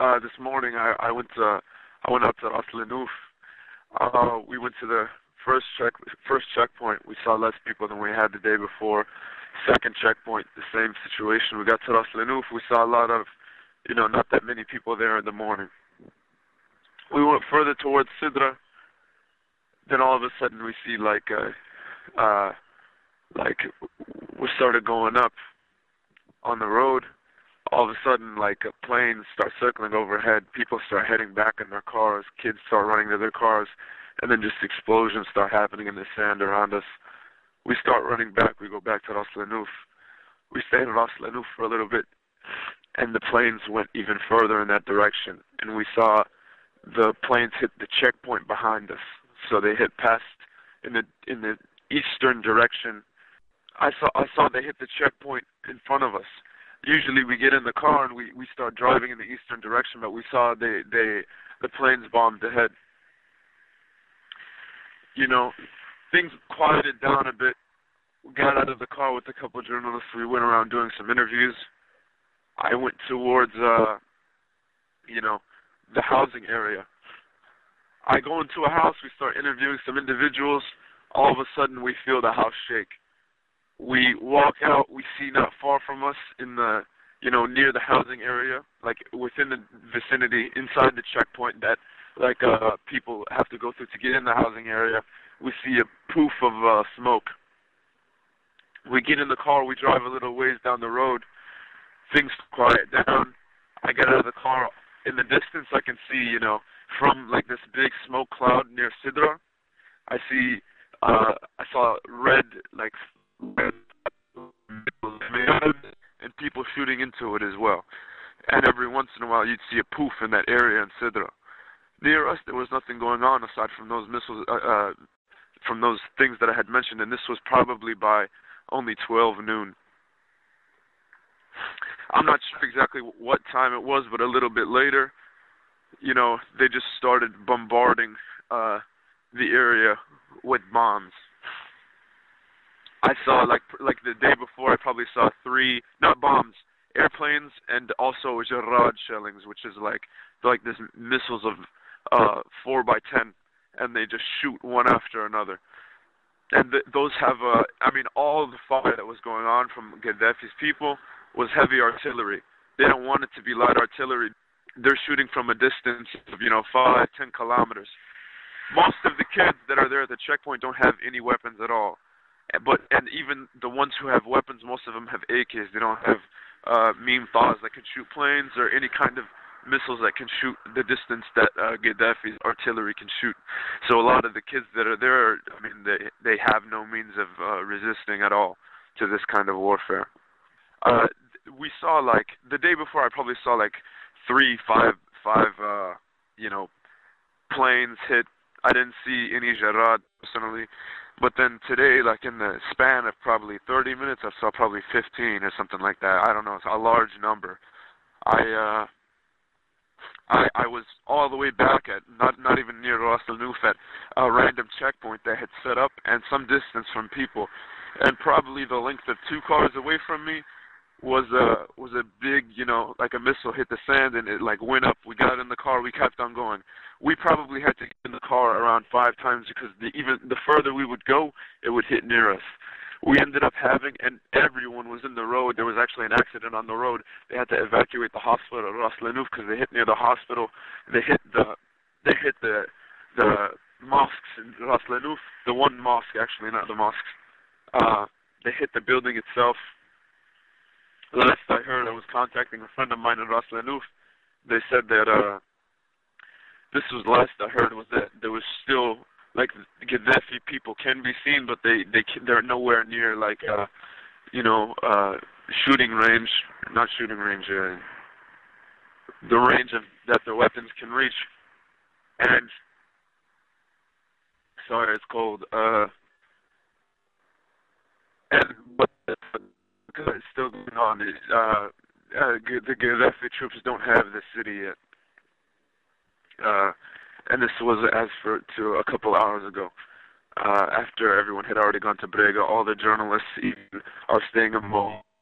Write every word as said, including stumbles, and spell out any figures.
uh, this morning I, I went to I went out to Ras Lanuf. Uh, we went to the first check first checkpoint. We saw less people than we had the day before. Second checkpoint, the same situation. We got to Ras Lanuf. We saw a lot of, you know, not that many people there in the morning. We went further towards Sidra. Then all of a sudden we see like uh, uh, like we started going up on the road. All of a sudden, like, uh, planes start circling overhead. People start heading back in their cars. Kids start running to their cars. And then just explosions start happening in the sand around us. We start running back. We go back to Ras Lanuf. We stay in Ras Lanuf for a little bit. And the planes went even further in that direction. And we saw the planes hit the checkpoint behind us. So they hit past in the in the eastern direction. I saw I saw they hit the checkpoint in front of us. Usually we get in the car and we, we start driving in the eastern direction, but we saw they, they the planes bombed ahead. You know, things quieted down a bit. We got out of the car with a couple of journalists. We went around doing some interviews. I went towards, uh, you know, the housing area. I go into a house. We start interviewing some individuals. All of a sudden, we feel the house shake. We walk out, we see not far from us in the, you know, near the housing area, like within the vicinity, inside the checkpoint that, like, uh, people have to go through to get in the housing area, we see a poof of uh, smoke. We get in the car, we drive a little ways down the road, things quiet down. I get out of the car, in the distance I can see, you know, from, like, this big smoke cloud near Sidra, I see, uh, I saw red, like, and people shooting into it as well. And every once in a while you'd see a poof in that area in Sidra. Near us there was nothing going on aside from those missiles, uh, uh, from those things that I had mentioned, and this was probably by only twelve noon. I'm not sure exactly what time it was, but a little bit later, you know, they just started bombarding uh, the area with bombs. I saw, like like the day before, I probably saw three, not bombs, airplanes, and also Jarrad shellings, which is like like this missiles of uh, four by ten, and they just shoot one after another. And th- those have, uh, I mean, all the fire that was going on from Gaddafi's people was heavy artillery. They don't want it to be light artillery. They're shooting from a distance of, you know, five, ten kilometers. Most of the kids that are there at the checkpoint don't have any weapons at all. But and even the ones who have weapons, most of them have A Ks. They don't have uh, meme thas that can shoot planes or any kind of missiles that can shoot the distance that uh, Gaddafi's artillery can shoot. So a lot of the kids that are there, I mean, they they have no means of uh, resisting at all to this kind of warfare. Uh, we saw like the day before, I probably saw like three, five, five, uh, you know, planes hit. I didn't see any Jarrad personally. But then today, like in the span of probably thirty minutes, I saw probably fifteen or something like that. I don't know, it's a large number. I uh, I I was all the way back at not not even near Ras Lanuf at a random checkpoint they had set up, and some distance from people, and probably the length of two cars away from me was a was a big, you know, like a missile hit the sand and it like went up. We got in the car, we kept on going. We probably had to get in the car around five times because the, even the further we would go, it would hit near us. We ended up having, and everyone was in the road. There was actually an accident on the road. They had to evacuate the hospital at Ras Lanuf because they hit near the hospital. They hit the they hit the the mosques in Ras Lanuf. The one mosque, actually, not the mosques. Uh, they hit the building itself. Last I heard, I was contacting a friend of mine in Ras Lanuf. They said that uh, this was last I heard was that there was still like Gaddafi people can be seen, but they they they're nowhere near like uh, you know uh, shooting range, not shooting range, uh, the range of that their weapons can reach. And sorry, it's cold. Uh, and but. Because it's still going on. Uh, uh, the Gaddafi troops don't have the city yet. Uh, and this was as for to a couple hours ago. Uh, after everyone had already gone to Brega, all the journalists even are staying in Mo.